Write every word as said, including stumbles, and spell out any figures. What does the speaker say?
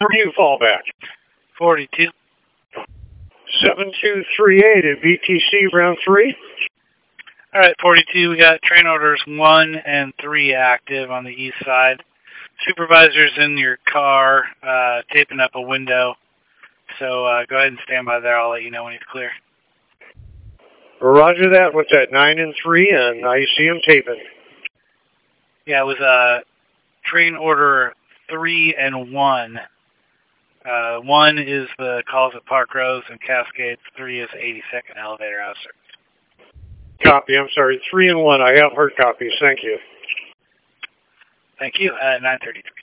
Where do you fall back? forty-two. seven two three eight at V T C round three. All right, forty-two. We got train orders one and three active on the east side. Supervisor's in your car, uh, taping up a window. So uh, go ahead and stand by there. I'll let you know when he's clear. Roger that. What's that? Nine and three, and I see him taping. Yeah, it was uh, train order three and one. Uh, one is the calls at Park Rose and Cascades. Three is eighty-second elevator house service. Copy. I'm sorry. Three and one. I have heard copies. Thank you. Thank you. At nine thirty-three.